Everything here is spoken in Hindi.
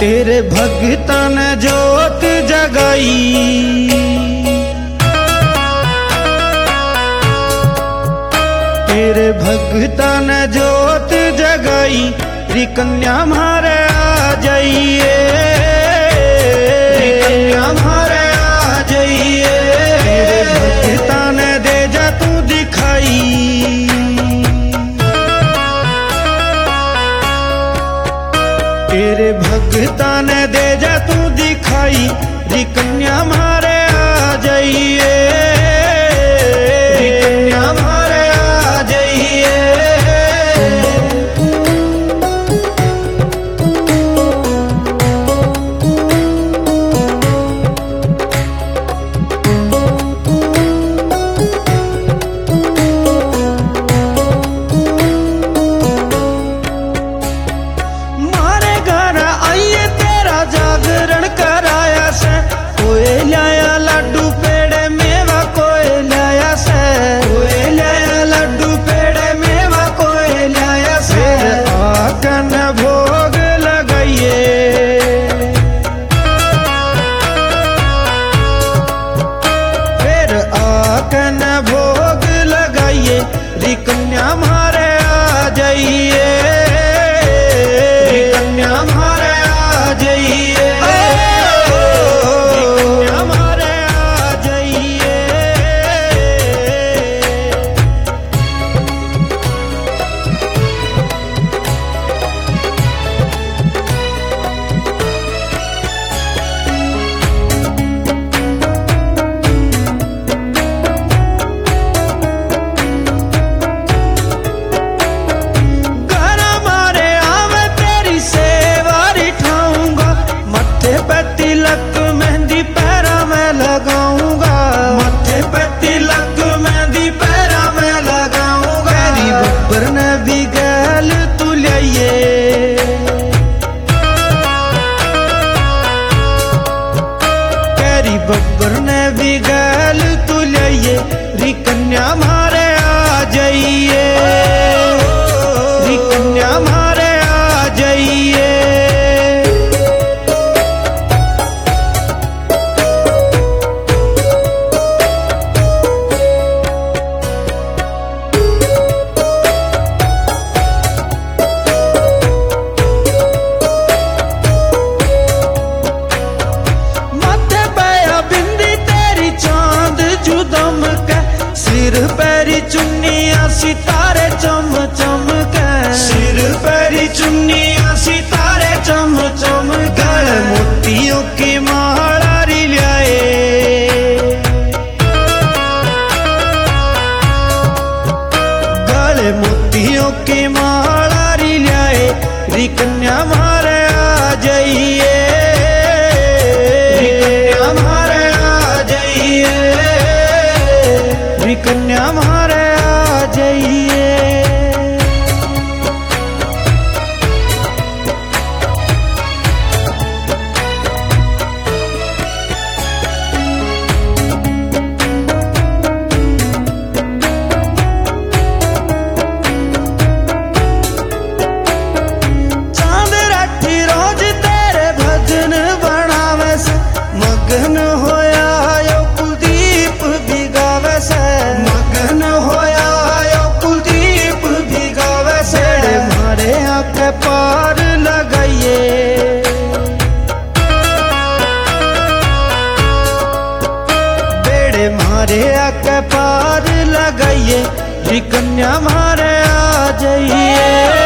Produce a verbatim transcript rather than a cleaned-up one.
तेरे भगतन जोत जगाई, तेरे भगतन जोत जगाई, री कन्या मारे आ जाइए, री कन्या मारे आ जाइए। तेरे भगतन दे जा तू दिखाई, तेरे भगतान दे जा तू दिखाई, री कन्या मारे आ जाइए, री कन्या मारे आ जाइए। जागरण कराया से कोई लाया लड्डू पेड़े मेवा, कोई लाया से कोई लाया लड्डू पेड़े मेवा, कोई लाया से। आकन भोग लगाइए, फिर आकन भोग लगाइए, री कन्या मारे आ जाइए, री कन्या मारे आ जाइए। तिलक मेहंदी पैरा में लगाऊंगा, माथे पे तिलक मेहंदी पैरा में लगाऊंगा। तेरी बब्बर ने भी गैल तू लाइए, तेरी बब्बर ने भी गैल तू लाइए, री कन्या मारे आ जाइए, री कन्या मारे आ जाइए। सिर पैरी चुन्निया सितारे चम चम के, सिर पैरी चुन्निया सितारे चम चम के। मोतियों की माला री लाए, गले मोतियों की माला री लाए, री कन्या मारे आ जाइए, री कन्या मारे आ जाइए, री कन्या मारे आ जाइए। चांद राठी रोज तेरे भजन बनावे से, मगन होया यो कुलदीप भी गावे से, मगन होया यो कुलदीप भी गावे से। मारे आके पार लगाइए, बेड़े मारे आके पार लगाइए, री कन्या मारे आ जाइए।